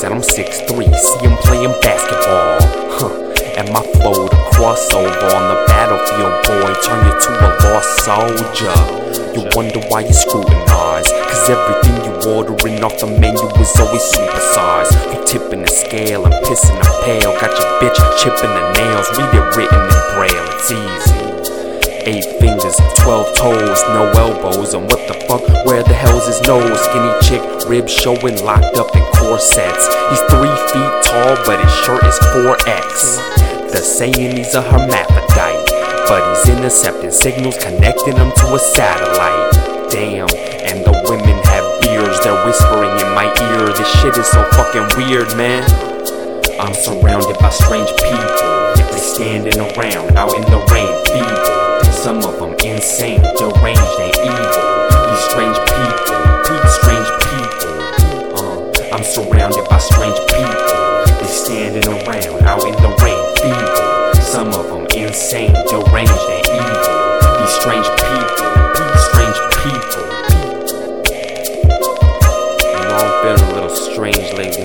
and I'm 6'3", see him playing basketball. And my flow to crossover on the battlefield, boy, turn you to a lost soldier. You wonder why you scrutinize, cause everything you ordering off the menu is always supersized. You tipping the scale and pissing a pail, got your bitch chipping the nails, read it written in braille, it's easy. 8 fingers, 12 toes, no elbows, and what the fuck, where the hell's his nose? Skinny chick, ribs showing, locked up in corsets. He's 3 feet tall, but his shirt is 4X. They're saying he's a hermaphrodite, but he's intercepting signals, connecting them to a satellite. Damn, and the women have beards, they're whispering in my ear. This shit is so fucking weird, man. I'm surrounded by strange people, they standing around, out in the rain, feeble. Some of them insane, deranged, and evil. These strange people, I'm surrounded by strange people, they standing around, out in the rain, feeble. Some of them insane, deranged, and evil. These strange people, You know, I'm feeling a little strange lately.